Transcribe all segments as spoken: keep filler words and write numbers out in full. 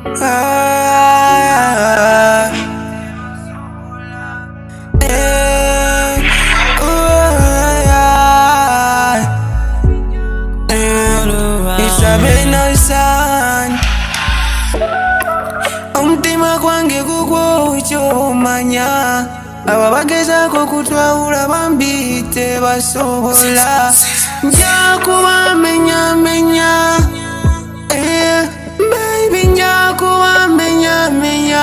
Ah, eh, ooh, yeah. It's a better sign. Umtima kwange kukwo manya. Ababagezako kutwawula bambite basobola. Njakuba menya menya, eh, baby njakuba menya menya.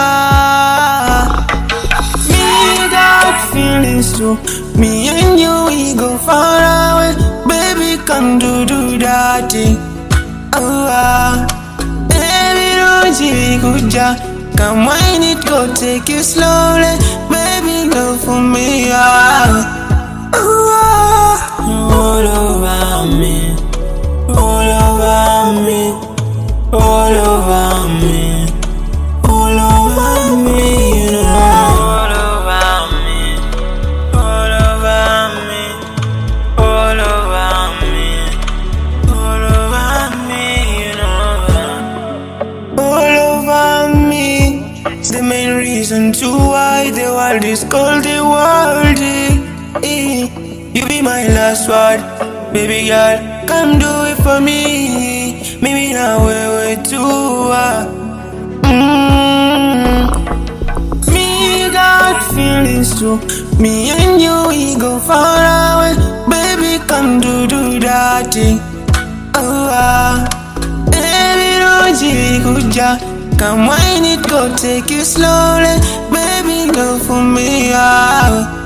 Me got feelings too, me and you we go far away. Baby come to do that thing. Oh ah, baby don't you kuja, come wine it, go take it slowly. Baby go for me ah. Oh ah. All over me, all over me, all over me, all over me, you know. All over me, all over me, all over me, all over me, you know. All over me. The main reason to why the world is called the world. Eh. You be my last word, baby girl. Come do it for me. Maybe now we're way too uh. mm. Me got feelings too. Me and you we go far away. Baby come to do that thing. Oh ah, baby don't you kuja, come wine it, go take it slowly. Baby go for me ah.